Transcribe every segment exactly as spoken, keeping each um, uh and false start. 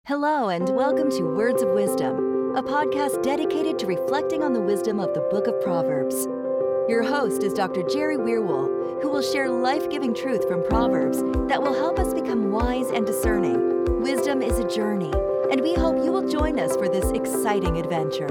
Hello, and welcome to Words of Wisdom, a podcast dedicated to reflecting on the wisdom of the Book of Proverbs. Your host is Doctor Jerry Weirwool, who will share life-giving truth from Proverbs that will help us become wise and discerning. Wisdom is a journey, and we hope you will join us for this exciting adventure.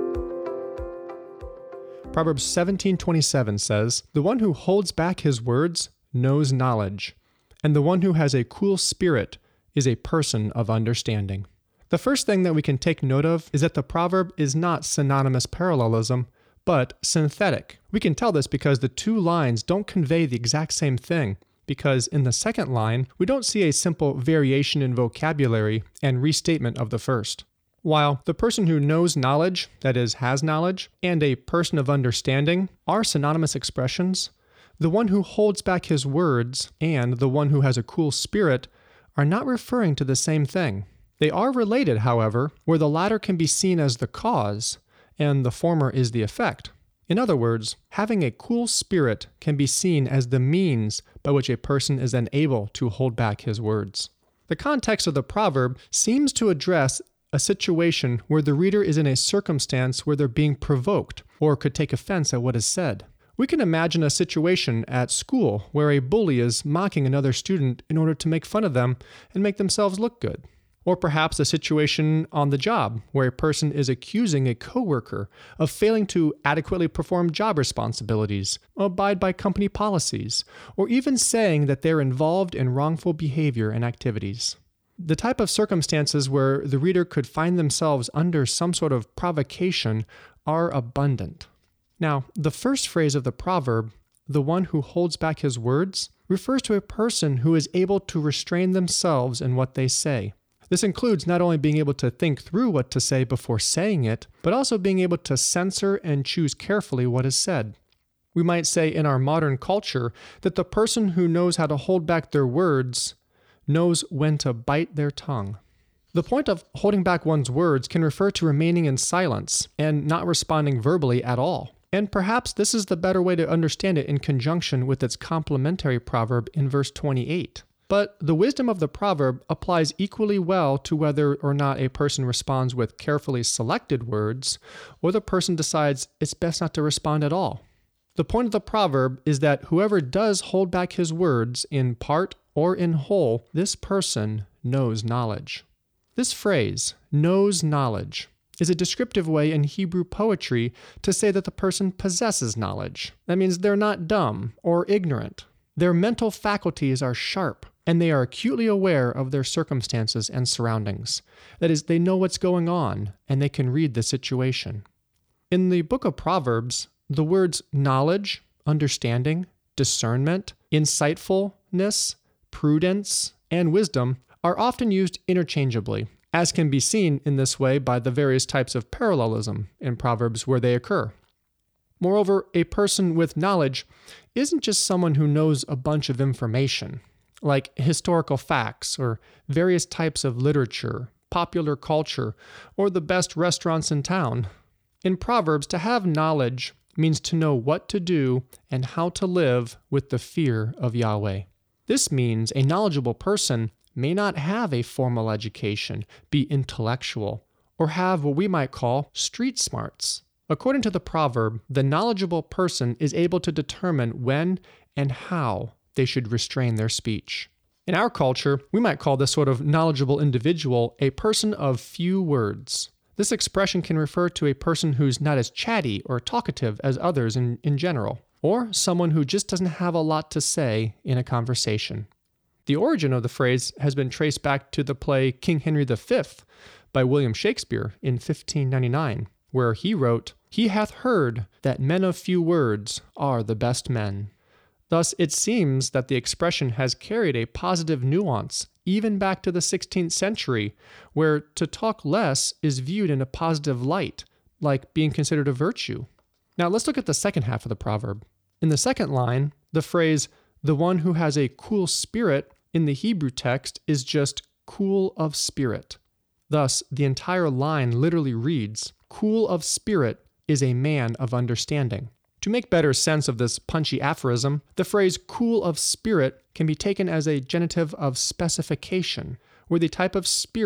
Proverbs seventeen twenty-seven says, "The one who holds back his words knows knowledge, and the one who has a cool spirit is a person of understanding." The first thing that we can take note of is that the proverb is not synonymous parallelism, but synthetic. We can tell this because the two lines don't convey the exact same thing, because in the second line, we don't see a simple variation in vocabulary and restatement of the first. While the person who knows knowledge, that is, has knowledge, and a person of understanding are synonymous expressions, the one who holds back his words and the one who has a cool spirit are not referring to the same thing. They are related, however, where the latter can be seen as the cause and the former is the effect. In other words, having a cool spirit can be seen as the means by which a person is then able to hold back his words. The context of the proverb seems to address a situation where the reader is in a circumstance where they're being provoked or could take offense at what is said. We can imagine a situation at school where a bully is mocking another student in order to make fun of them and make themselves look good. Or perhaps a situation on the job where a person is accusing a coworker of failing to adequately perform job responsibilities, abide by company policies, or even saying that they're involved in wrongful behavior and activities. The type of circumstances where the reader could find themselves under some sort of provocation are abundant. Now, the first phrase of the proverb, "the one who holds back his words," refers to a person who is able to restrain themselves in what they say. This includes not only being able to think through what to say before saying it, but also being able to censor and choose carefully what is said. We might say in our modern culture that the person who knows how to hold back their words knows when to bite their tongue. The point of holding back one's words can refer to remaining in silence and not responding verbally at all. And perhaps this is the better way to understand it in conjunction with its complementary proverb in verse twenty-eight. But the wisdom of the proverb applies equally well to whether or not a person responds with carefully selected words, or the person decides it's best not to respond at all. The point of the proverb is that whoever does hold back his words in part or in whole, this person knows knowledge. This phrase, knows knowledge, is a descriptive way in Hebrew poetry to say that the person possesses knowledge. That means they're not dumb or ignorant. Their mental faculties are sharp, and they are acutely aware of their circumstances and surroundings. That is, they know what's going on, and they can read the situation. In the book of Proverbs, the words knowledge, understanding, discernment, insightfulness, prudence, and wisdom are often used interchangeably, as can be seen in this way by the various types of parallelism in Proverbs where they occur. Moreover, a person with knowledge isn't just someone who knows a bunch of information, like historical facts or various types of literature, popular culture, or the best restaurants in town. In Proverbs, to have knowledge means to know what to do and how to live with the fear of Yahweh. This means a knowledgeable person may not have a formal education, be intellectual, or have what we might call street smarts. According to the proverb, the knowledgeable person is able to determine when and how they should restrain their speech. In our culture, we might call this sort of knowledgeable individual a person of few words. This expression can refer to a person who's not as chatty or talkative as others in, in general, or someone who just doesn't have a lot to say in a conversation. The origin of the phrase has been traced back to the play King Henry the Fifth by William Shakespeare in fifteen ninety-nine, where he wrote, "He hath heard that men of few words are the best men." Thus, it seems that the expression has carried a positive nuance even back to the sixteenth century, where to talk less is viewed in a positive light, like being considered a virtue. Now, let's look at the second half of the proverb. In the second line, the phrase, "the one who has a cool spirit," in the Hebrew text is just "cool of spirit." Thus, the entire line literally reads, "Cool of spirit is a man of understanding." To make better sense of this punchy aphorism, the phrase "cool of spirit" can be taken as a genitive of specification, where the type of spirit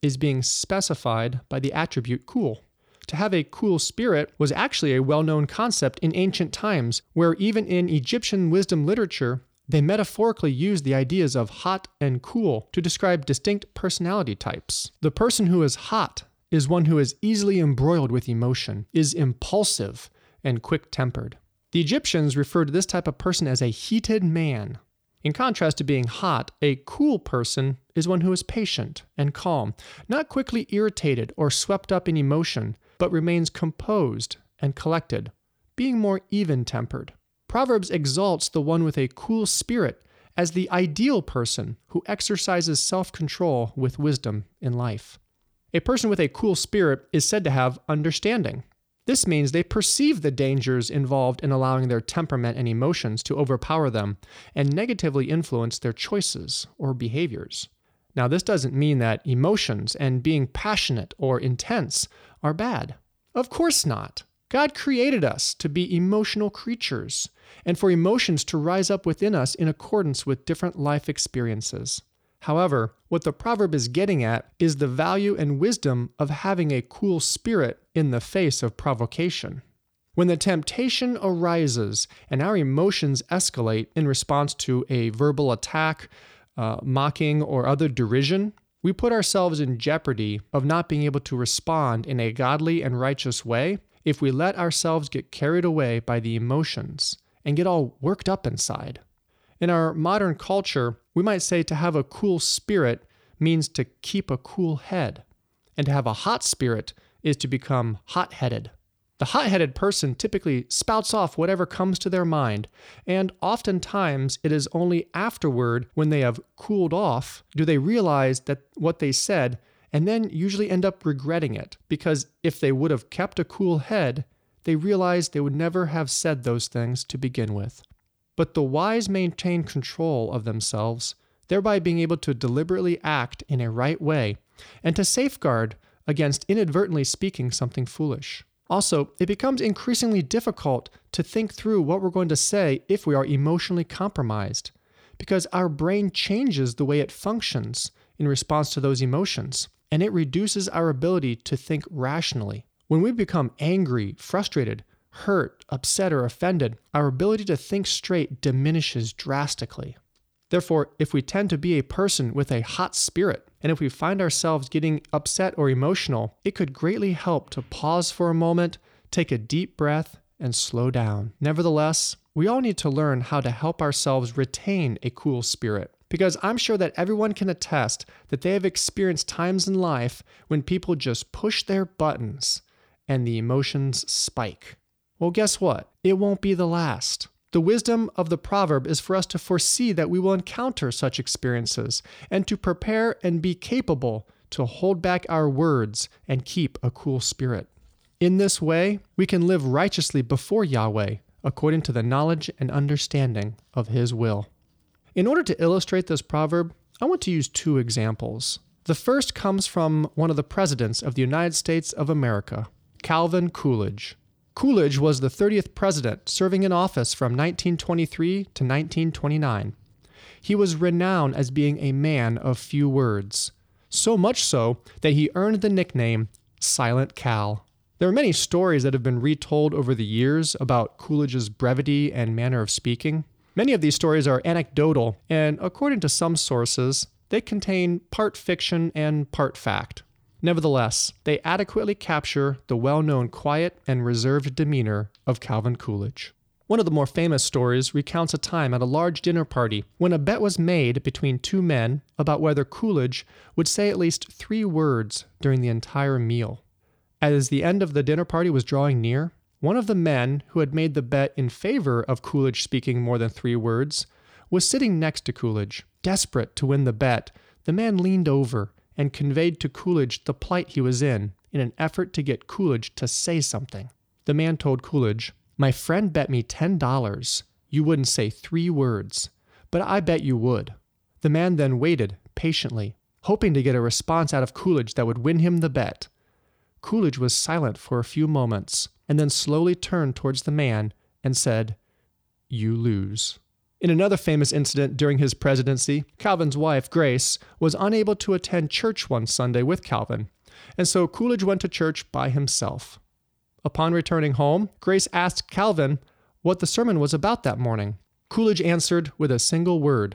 is being specified by the attribute cool. To have a cool spirit was actually a well-known concept in ancient times, where even in Egyptian wisdom literature, they metaphorically used the ideas of hot and cool to describe distinct personality types. The person who is hot is one who is easily embroiled with emotion, is impulsive, and quick-tempered. The Egyptians referred to this type of person as a heated man. In contrast to being hot, a cool person is one who is patient and calm, not quickly irritated or swept up in emotion, but remains composed and collected, being more even-tempered. Proverbs exalts the one with a cool spirit as the ideal person who exercises self-control with wisdom in life. A person with a cool spirit is said to have understanding. This means they perceive the dangers involved in allowing their temperament and emotions to overpower them and negatively influence their choices or behaviors. Now, this doesn't mean that emotions and being passionate or intense are bad. Of course not. God created us to be emotional creatures and for emotions to rise up within us in accordance with different life experiences. However, what the proverb is getting at is the value and wisdom of having a cool spirit in the face of provocation. When the temptation arises and our emotions escalate in response to a verbal attack, uh, mocking, or other derision, we put ourselves in jeopardy of not being able to respond in a godly and righteous way if we let ourselves get carried away by the emotions and get all worked up inside. In our modern culture, we might say to have a cool spirit means to keep a cool head, and to have a hot spirit is to become hot-headed. The hot-headed person typically spouts off whatever comes to their mind, and oftentimes it is only afterward, when they have cooled off, do they realize that what they said, and then usually end up regretting it, because if they would have kept a cool head, they realize they would never have said those things to begin with. But the wise maintain control of themselves, thereby being able to deliberately act in a right way and to safeguard against inadvertently speaking something foolish. Also, it becomes increasingly difficult to think through what we're going to say if we are emotionally compromised, because our brain changes the way it functions in response to those emotions, and it reduces our ability to think rationally. When we become angry, frustrated, hurt, upset, or offended, our ability to think straight diminishes drastically. Therefore, if we tend to be a person with a hot spirit, and if we find ourselves getting upset or emotional, it could greatly help to pause for a moment, take a deep breath, and slow down. Nevertheless, we all need to learn how to help ourselves retain a cool spirit, because I'm sure that everyone can attest that they have experienced times in life when people just push their buttons and the emotions spike. Well, guess what? It won't be the last. The wisdom of the proverb is for us to foresee that we will encounter such experiences and to prepare and be capable to hold back our words and keep a cool spirit. In this way, we can live righteously before Yahweh according to the knowledge and understanding of His will. In order to illustrate this proverb, I want to use two examples. The first comes from one of the presidents of the United States of America, Calvin Coolidge. Coolidge was the thirtieth president, serving in office from nineteen twenty-three to nineteen twenty-nine. He was renowned as being a man of few words, so much so that he earned the nickname Silent Cal. There are many stories that have been retold over the years about Coolidge's brevity and manner of speaking. Many of these stories are anecdotal, and according to some sources, they contain part fiction and part fact. Nevertheless, they adequately capture the well-known quiet and reserved demeanor of Calvin Coolidge. One of the more famous stories recounts a time at a large dinner party when a bet was made between two men about whether Coolidge would say at least three words during the entire meal. As the end of the dinner party was drawing near, one of the men who had made the bet in favor of Coolidge speaking more than three words was sitting next to Coolidge. Desperate to win the bet, the man leaned over and conveyed to Coolidge the plight he was in, in an effort to get Coolidge to say something. The man told Coolidge, "My friend bet me ten dollars you wouldn't say three words, but I bet you would." The man then waited patiently, hoping to get a response out of Coolidge that would win him the bet. Coolidge was silent for a few moments, and then slowly turned towards the man and said, "You lose." In another famous incident during his presidency, Calvin's wife, Grace, was unable to attend church one Sunday with Calvin, and so Coolidge went to church by himself. Upon returning home, Grace asked Calvin what the sermon was about that morning. Coolidge answered with a single word,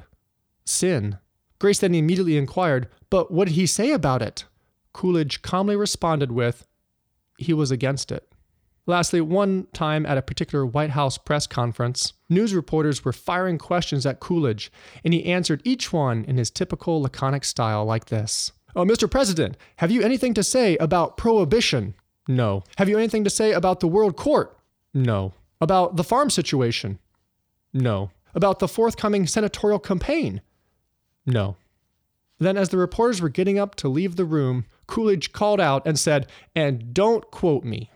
sin. Grace then immediately inquired, but what did he say about it? Coolidge calmly responded with, he was against it. Lastly, one time at a particular White House press conference, news reporters were firing questions at Coolidge, and he answered each one in his typical laconic style like this. Oh, Mister President, have you anything to say about prohibition? No. Have you anything to say about the World Court? No. About the farm situation? No. About the forthcoming senatorial campaign? No. Then, as the reporters were getting up to leave the room, Coolidge called out and said, and don't quote me.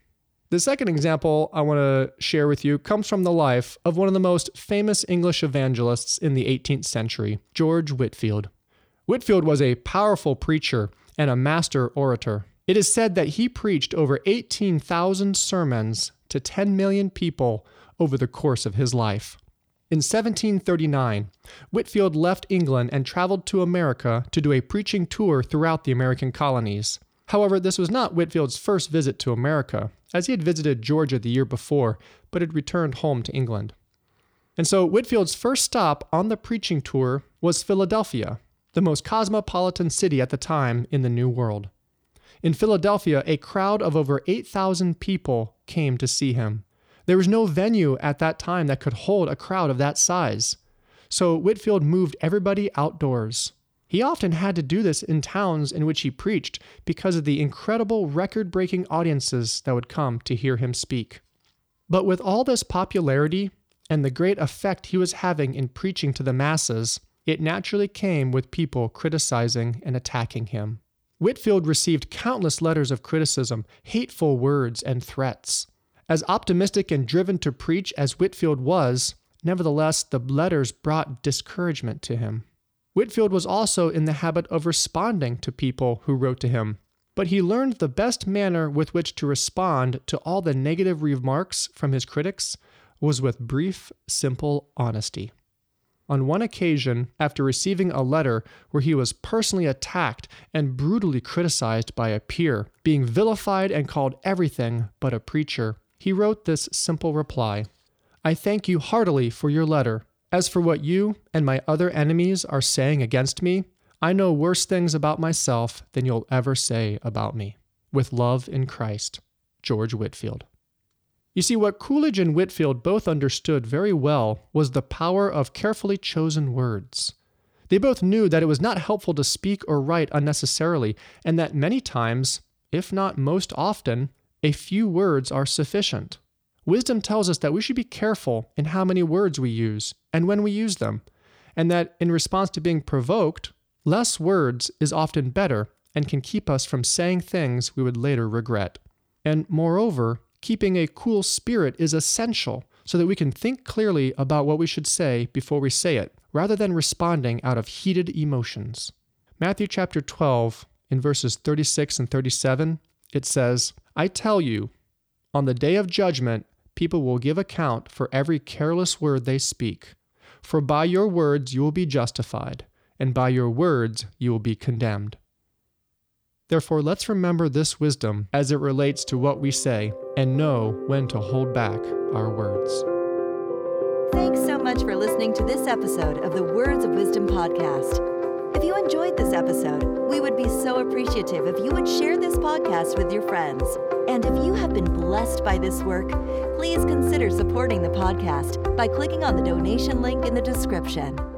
The second example I want to share with you comes from the life of one of the most famous English evangelists in the eighteenth century, George Whitefield. Whitefield was a powerful preacher and a master orator. It is said that he preached over eighteen thousand sermons to ten million people over the course of his life. In seventeen thirty-nine, Whitefield left England and traveled to America to do a preaching tour throughout the American colonies. However, this was not Whitefield's first visit to America, as he had visited Georgia the year before, but had returned home to England. And so Whitefield's first stop on the preaching tour was Philadelphia, the most cosmopolitan city at the time in the New World. In Philadelphia, a crowd of over eight thousand people came to see him. There was no venue at that time that could hold a crowd of that size. So Whitefield moved everybody outdoors. He often had to do this in towns in which he preached because of the incredible record-breaking audiences that would come to hear him speak. But with all this popularity and the great effect he was having in preaching to the masses, it naturally came with people criticizing and attacking him. Whitefield received countless letters of criticism, hateful words, and threats. As optimistic and driven to preach as Whitefield was, nevertheless, the letters brought discouragement to him. Whitefield was also in the habit of responding to people who wrote to him, but he learned the best manner with which to respond to all the negative remarks from his critics was with brief, simple honesty. On one occasion, after receiving a letter where he was personally attacked and brutally criticized by a peer, being vilified and called everything but a preacher, he wrote this simple reply, I thank you heartily for your letter. As for what you and my other enemies are saying against me, I know worse things about myself than you'll ever say about me. With love in Christ, George Whitefield. You see, what Coolidge and Whitefield both understood very well was the power of carefully chosen words. They both knew that it was not helpful to speak or write unnecessarily, and that many times, if not most often, a few words are sufficient. Wisdom tells us that we should be careful in how many words we use and when we use them, and that in response to being provoked, less words is often better and can keep us from saying things we would later regret. And moreover, keeping a cool spirit is essential so that we can think clearly about what we should say before we say it, rather than responding out of heated emotions. Matthew chapter twelve, in verses thirty-six and thirty-seven, it says, I tell you, on the day of judgment, people will give account for every careless word they speak. For by your words you will be justified, and by your words you will be condemned. Therefore, let's remember this wisdom as it relates to what we say, and know when to hold back our words. Thanks so much for listening to this episode of the Words of Wisdom podcast. If you enjoyed this episode, we would be so appreciative if you would share this podcast with your friends. And if you have been blessed by this work, please consider supporting the podcast by clicking on the donation link in the description.